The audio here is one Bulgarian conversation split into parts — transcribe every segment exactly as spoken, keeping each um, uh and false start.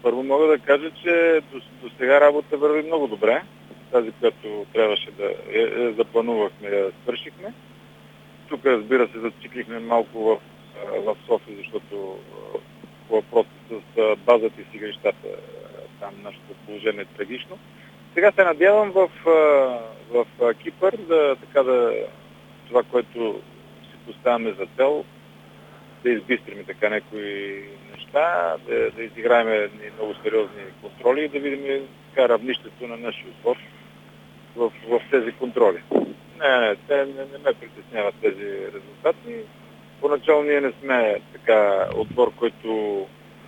Първо мога да кажа, че до, до сега работа върви много добре. Тази, която трябваше да е, е, запланувахме, я свършихме. Тук, разбира се, зациклихме малко в, в София, защото по въпроса с базата и с игрищата там нашето положение е трагично. Сега се надявам в, в Кипър да, така да, това, което си поставяме за цел, да избистриме така някои неща, да, да изиграем много сериозни контроли и да видим така равнището на нашия отбор в, в тези контроли. Не, не, те не, не ме притесняват тези резултати. Поначало ние не сме така отбор, който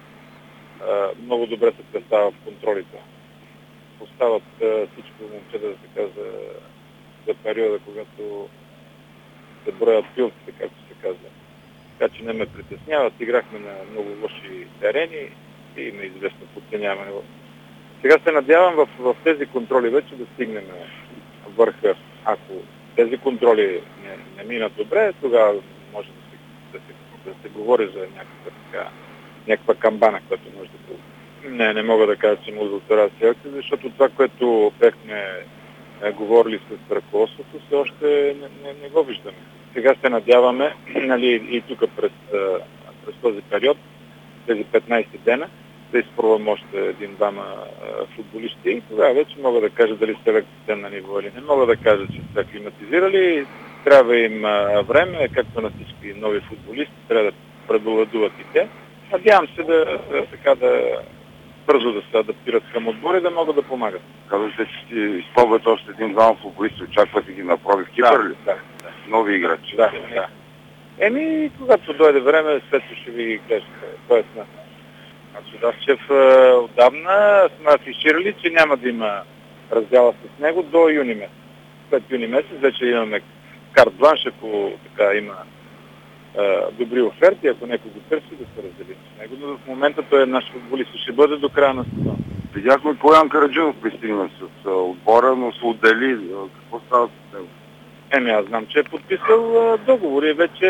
а, много добре се представя в контролите. Поставят а, всичко момчета, да така, за, за периода, когато се броят пилците, както се казва. Така че не ме притесняват. Играхме на много лоши терени и има известно подценяване. Сега се надявам в, в тези контроли вече да стигнем върха. Ако тези контроли не, не минат добре, тогава може да се, да се, да се говори за някаква, така, някаква камбана, която може да бъде. Не, не мога да кажа, че му удовлетворява селекция, защото това, което бяхме е, говорили с ръководството, все още не, не, не го виждаме. Сега се надяваме, нали, и тук през, през този период, тези петнайсет дена, да изпробвам още един-двама футболисти и тогава вече мога да кажа дали селекцията на ниво или не. Мога да кажа, че са климатизирали, трябва им а, време, както на всички нови футболисти, трябва да предоладуват и те. Надявам се да, да, така, да бързо да се адаптират към отбора и да могат да помагат. Казвате, че си изпробват още един-двама футболисти, очаквате ги на проби в Кипър да, ли? Да, да. Нови играчи? Да, да. Еми, когато дойде време, след това ще ви кажа. Тоест, Судавчев отдавна сме афиширали, че няма да има раздяла с него до юни месец. След юни месец вече имаме карт бланш, ако така има а, добри оферти, ако някой го търси, да се разделим с него. Но в момента той е наш футболист и ще бъде до края на сезона. Видяхме Коян Караджинов пристигна с отбора, но се отдели. Какво става с него? Еми, аз знам, че е подписал договори вече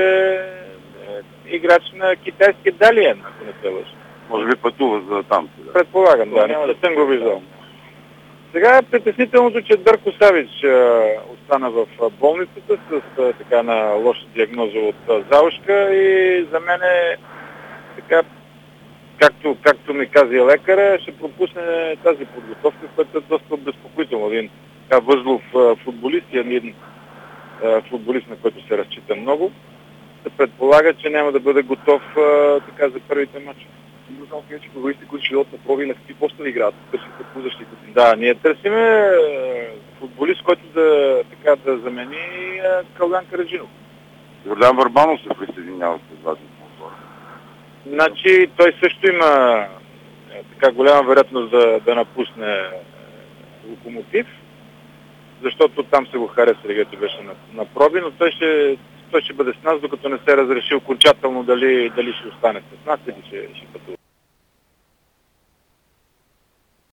е, играч на китайския Далиен, ако не се лъжа. Може би пътува за там сега. Предполагам, да, няма да съм го виждал. Сега е притеснителното, че Дърко Савич а, остана в а, болницата с а, така на лоша диагноза от а, заушка и за мен е така, както, както ми каза и лекаря, ще пропусне тази подготовка, която е доста безпокоително. Един така възлов а, футболист и един а, футболист, на който се разчита много, се предполага, че няма да бъде готов а, така за първите мачове. Само че футболисти, които ще дойдат на проби, на какви постове играят, търсите по защита. Да, ние търсиме футболист, който да, така, да замени Калган Караджинов. Йордан Върбанов се присъединява с вас отбора. Значи той също има така голяма вероятност да, да напусне Локомотив, защото там се го харесали, където беше на, на проби, но той ще, той ще бъде с нас, докато не се разреши окончателно дали, дали ще остане с нас или ще, ще пътува.